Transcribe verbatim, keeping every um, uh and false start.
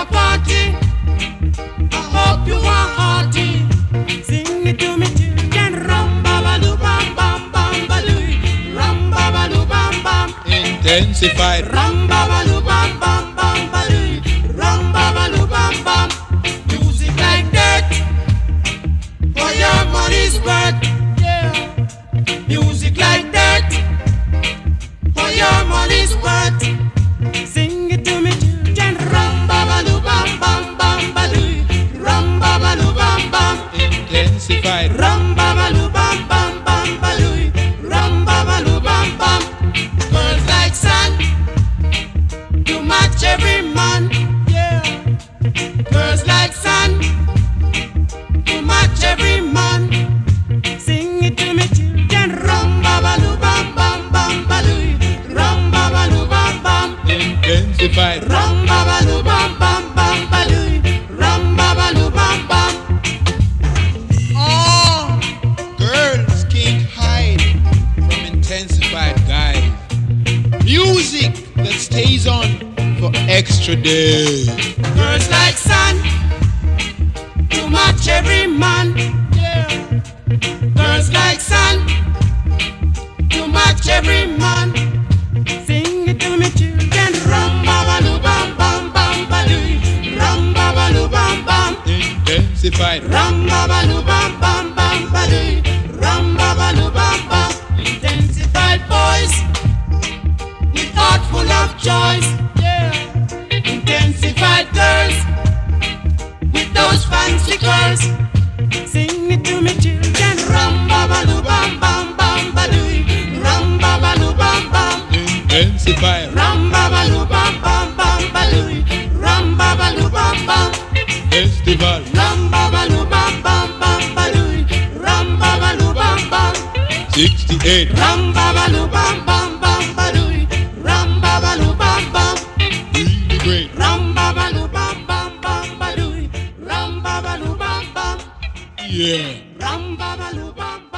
party. I hope you are hearty. Sing it to me, children. Rum baba loo bam bam bam baloo. Rum baba loo bam bam. Intensified. Rum baba loo bam bam bam baloo. Rum baba loo bam bam. Music like that for your money's worth. Yeah. Music like that for your money's worth. Sing it to me, children. Rum baba loo bam bam bam baloo. Rum baba loo bam bam. Intensified. Rum baba loo bam bam bam baloo. Rum baba loo bam bam. Girls like sun to match every man. Yeah. Girls like sun to match every man. Sing it to me, children. Rum baba loo bam bam bam baloo. Rum baba loo bam bam. Intensified. Rum baba loo bam bam bam baloo. Rum baba loo bam bam. Oh, girls can't hide from intensified guys. Music that stays on for extra days. Girls like sun to match every man. Yeah. Girls like sun to match every man. Sing it to me, children. Rum baba loo bam bam bam baloo. Rum baba loo bam bam. Intensified. Rum baba loo bam bam bam baloo. Rum baba loo bam bam. Intensified boys with heart full of choice. Yeah. Intensified girls with those fancy curls. Sing it to me, children. Rum baba loo bam bam bam baloo. Rum baba loo bam bam. Intensified. Rum baba loo bam bam bam baloo. Rum baba loo bam bam. Festival. Rum baba loo bam bam bam baloo. Rum baba loo bam bam. sixty-eight. Rum baba loo bam bam bam baloo. Rum baba loo bam bam. Really great. Rum baba loo bam bam bam baloo. Rum baba loo bam bam. Yeah. Rum baba loo bam.